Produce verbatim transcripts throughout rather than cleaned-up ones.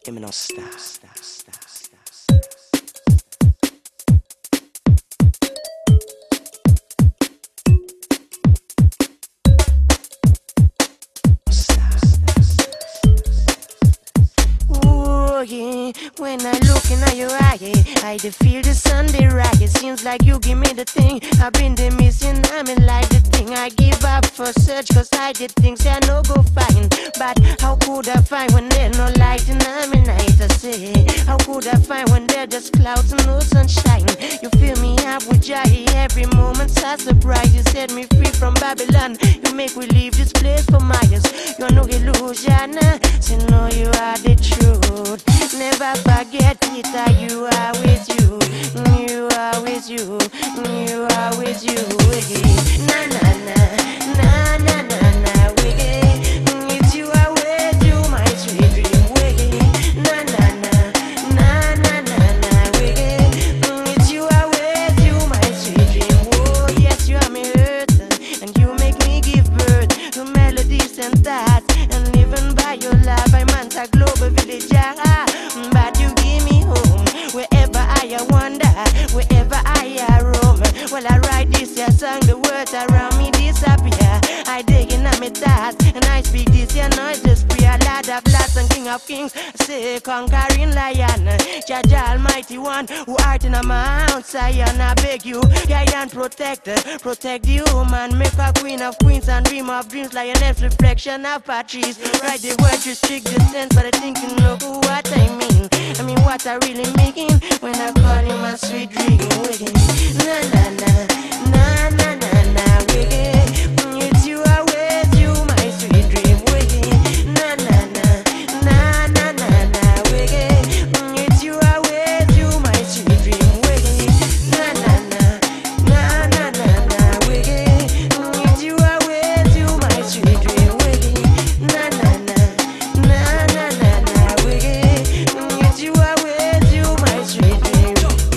Give me no stop, stop, stop, stop, stop. When I look in your eye, I dey feel the Sunday rise. It seems like you give me the thing I've been the missing. I'm in like the thing I give up for search, cause I did things I no go find. But how could I find when there's no light and I'm in night? I say, how could I find when there's just clouds and no sunshine? You fill me up with joy every moment's a surprise. You set me free from Babylon. You make we leave this place for miles. You're no illusion, so no, you are the truth. Never forget it, that you are with you. You are with you. You are with you. Na na na, na na na na. It's you are with you, my sweet dream. Na na na, na na na na. It's you are with you, my sweet dream. Oh yes, you are my earth, and you make me give birth to melodies and thoughts. And living by your love, I'm a global villager. But you give me home wherever I wander, wherever I roam. Well, I write this here song, the words around me disappear. I dig in my thoughts and I speak this here noise, just pray. A Lord of Lords and King of Kings, say conquering lion, Judge Almighty One, who art in a Mount Zion. I beg you, guide and protect, protect the human, make a queen of queens and dream of dreams, lioness reflection of Patrice. Write the words, restrict the sense, but I think you know what I mean. I mean what I really mean when I call you my sweet dream. Na na na, na na na na. It's you are with you, my sweet dream. Na na na, na na na na. It's you are with you, my sweet dream. Na na na, na na na na. It's you are with you, my sweet dream. Na na na, na na na na. It's you are with you, my sweet dream.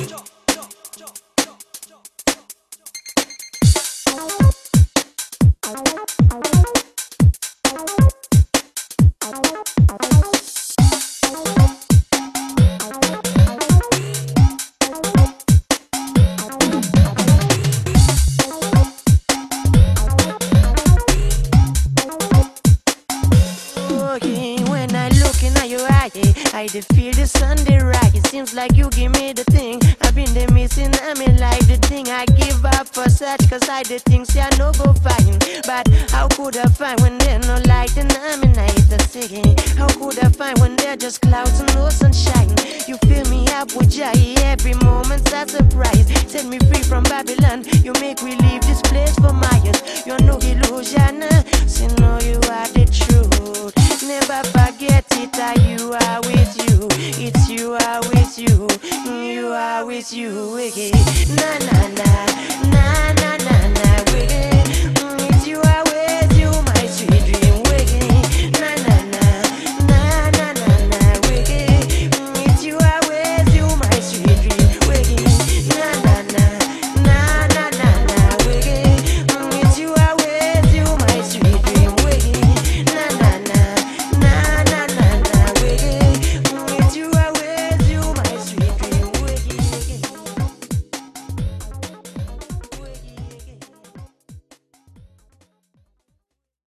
When I look in your eye, I dey feel the Sunday rise. It seems like you give me the thing I've been the missing. I'm in like the thing I give up for search, cause I did things I no go find. But how could I find when there's no light and I'm in night? I say, how could I find when there's just clouds and no sunshine? You fill me up with joy every moment's a surprise. Set me free from Babylon. You make we leave this place for miles. You're no illusion, so no, you are the truth. Never forget it, that you are with you. It's you are with you. You are with you. Na na na.